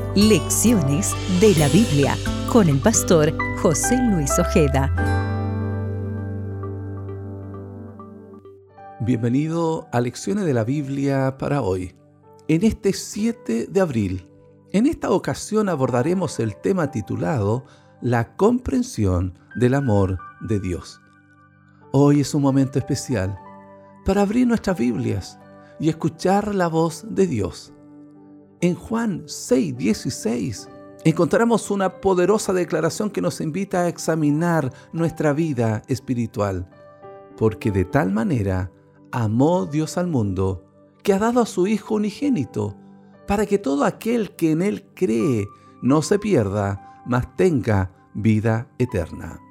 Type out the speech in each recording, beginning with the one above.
Lecciones de la Biblia con el pastor José Luis Ojeda. Bienvenido a Lecciones de la Biblia para hoy, en este 7 de abril. En esta ocasión abordaremos el tema titulado La comprensión del amor de Dios. Hoy es un momento especial para abrir nuestras Biblias y escuchar la voz de Dios. En Juan 6:16 encontramos una poderosa declaración que nos invita a examinar nuestra vida espiritual. Porque de tal manera amó Dios al mundo, que ha dado a su Hijo unigénito, para que todo aquel que en Él cree no se pierda, mas tenga vida eterna.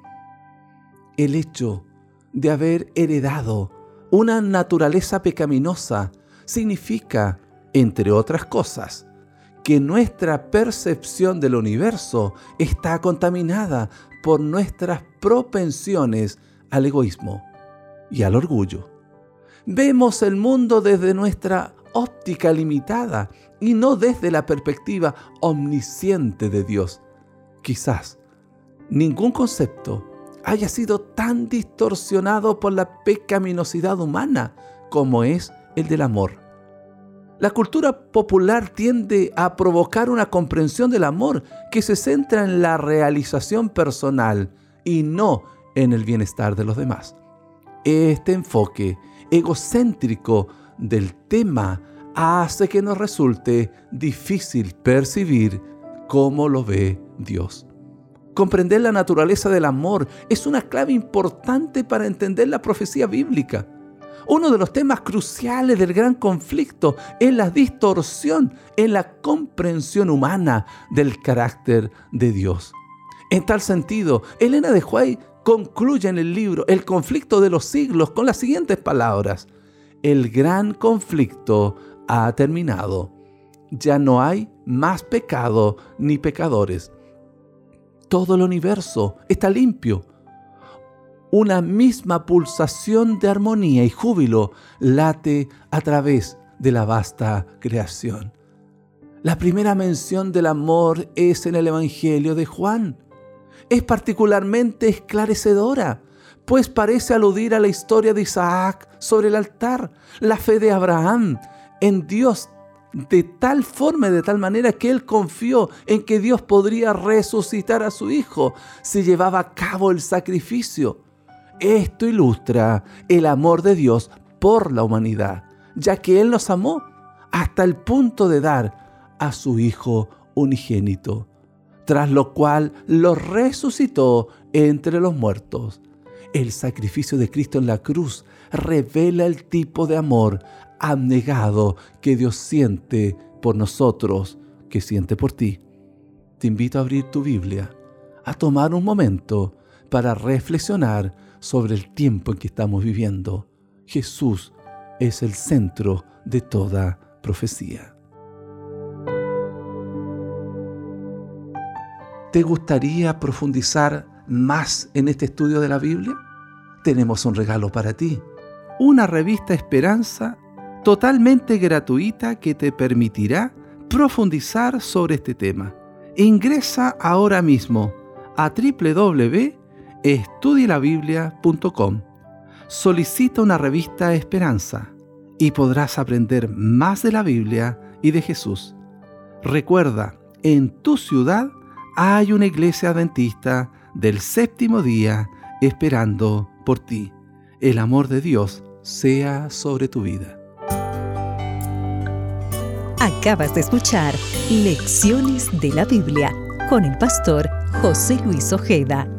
El hecho de haber heredado una naturaleza pecaminosa significa, entre otras cosas, que nuestra percepción del universo está contaminada por nuestras propensiones al egoísmo y al orgullo. Vemos el mundo desde nuestra óptica limitada y no desde la perspectiva omnisciente de Dios. Quizás ningún concepto haya sido tan distorsionado por la pecaminosidad humana como es el del amor. La cultura popular tiende a provocar una comprensión del amor que se centra en la realización personal y no en el bienestar de los demás. Este enfoque egocéntrico del tema hace que nos resulte difícil percibir cómo lo ve Dios. Comprender la naturaleza del amor es una clave importante para entender la profecía bíblica. Uno de los temas cruciales del gran conflicto es la distorsión en la comprensión humana del carácter de Dios. En tal sentido, Elena de White concluye en el libro El conflicto de los siglos con las siguientes palabras: el gran conflicto ha terminado. Ya no hay más pecado ni pecadores. Todo el universo está limpio. Una misma pulsación de armonía y júbilo late a través de la vasta creación. La primera mención del amor es en el Evangelio de Juan. Es particularmente esclarecedora, pues parece aludir a la historia de Isaac sobre el altar, la fe de Abraham en Dios, de tal forma y de tal manera que él confió en que Dios podría resucitar a su hijo si llevaba a cabo el sacrificio. Esto ilustra el amor de Dios por la humanidad, ya que Él nos amó hasta el punto de dar a su Hijo unigénito, tras lo cual lo resucitó entre los muertos. El sacrificio de Cristo en la cruz revela el tipo de amor abnegado que Dios siente por nosotros, que siente por ti. Te invito a abrir tu Biblia, a tomar un momento para reflexionar sobre el tiempo en que estamos viviendo. Jesús es el centro de toda profecía. ¿Te gustaría profundizar más en este estudio de la Biblia? Tenemos un regalo para ti. Una revista Esperanza totalmente gratuita que te permitirá profundizar sobre este tema. Ingresa ahora mismo a www.estudielabiblia.com. Solicita una revista Esperanza y podrás aprender más de la Biblia y de Jesús. Recuerda, en tu ciudad hay una iglesia adventista del séptimo día esperando por ti. El amor de Dios sea sobre tu vida. Acabas de escuchar Lecciones de la Biblia con el pastor José Luis Ojeda.